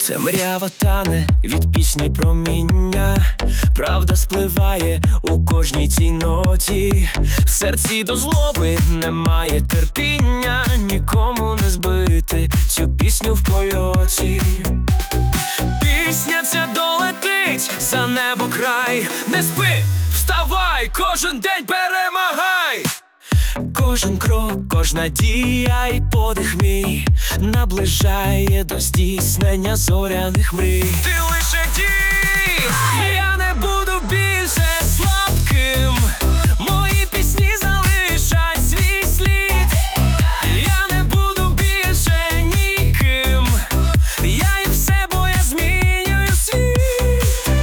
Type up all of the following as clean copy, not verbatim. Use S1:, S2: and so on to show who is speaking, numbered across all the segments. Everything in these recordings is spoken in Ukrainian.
S1: Темрява тане від пісні проміння, правда спливає у кожній цій ноті. В серці до злоби немає терпіння, нікому не збити цю пісню в польоті. Пісня ця долетить за небо край. Не спи, вставай, кожен день перемагай. Кожен крок, кожна дія і подих мій наближає до здійснення зоряних мрій. Ти лише дій, я не буду більше слабким. Мої пісні залишать свій слід. Я не буду більше ніким. Я і все, бо я змінюю світ.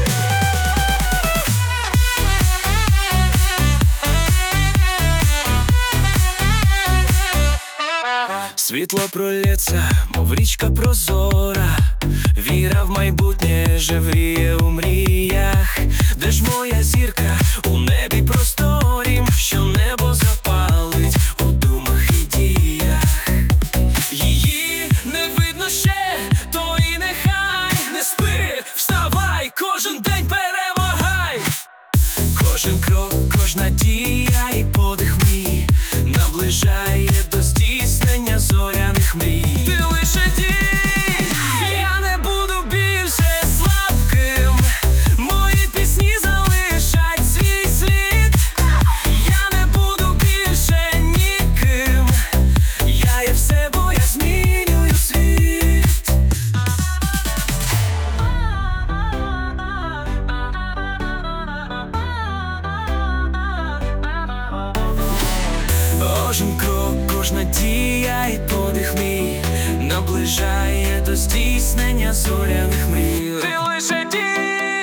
S1: Світло пролється, мов річка прозора. Віра в майбутнє живріє у мріях. Де ж моя зірка у небі просторім, що небо запалить у думах і діях. Її не видно ще, то і нехай. Не спи, вставай, кожен день перемагай. Кожен крок, кожна дія і подих мій наближає до здійснення зоряних мрій. Ти лише дій, я не буду більше слабким. Мої пісні залишать свій слід. Я не буду більше ніким. Я є все, бо я змінюю світ. Кожен крок, кожна дія і подих мій наближає до здійснення зоряних мрій. Ти лише дій.